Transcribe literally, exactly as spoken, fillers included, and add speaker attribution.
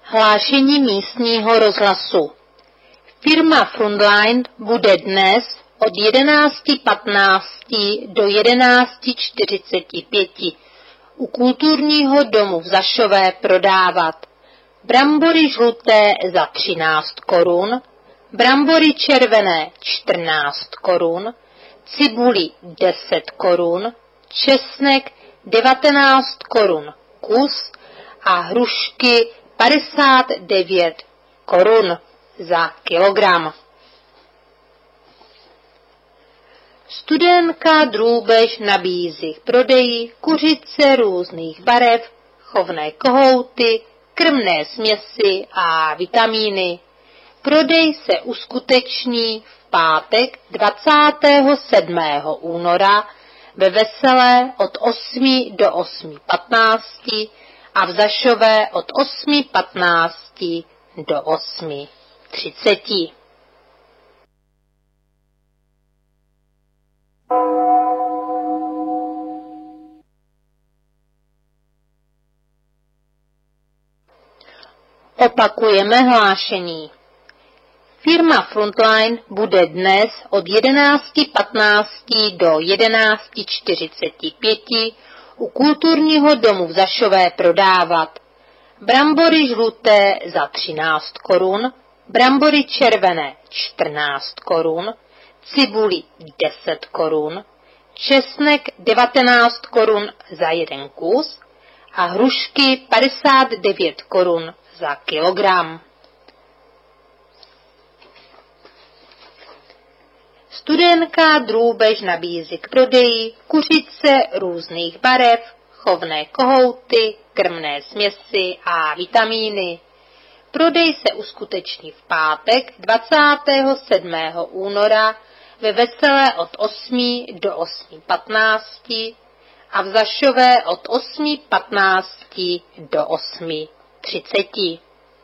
Speaker 1: Hlášení místního rozhlasu. Firma Frontline bude dnes od jedenáct patnáct do jedenáct čtyřicet pět u kulturního domu v Zašové prodávat brambory žluté za třináct korun, brambory červené čtrnáct korun, cibuli deset korun, česnek devatenáct korun kus a hrušky padesát devět korun za kilogram. Studenka Drůbež nabízí k prodeji kuřice různých barev, chovné kohouty, krmné směsi a vitamíny. Prodej se uskuteční v pátek dvacátého sedmého února ve Veselé od osmi do osmi patnácti a v Zašové od osmi patnácti do osmi třiceti. Opakujeme hlášení. Firma Frontline bude dnes od jedenáct patnáct do jedenáct čtyřicet pět u kulturního domu v Zašové prodávat brambory žluté za třináct korun, brambory červené čtrnáct korun, cibuli deset korun, česnek devatenáct korun za jeden kus a hrušky padesát devět korun za kilogram. Studenka Drůbež nabízí k prodeji kuřice různých barev, chovné kohouty, krmné směsi a vitamíny. Prodej se uskuteční v pátek dvacátého sedmého února ve Veselé od osmi do osmi patnácti a v Zašové od osmi patnácti do osmi třiceti.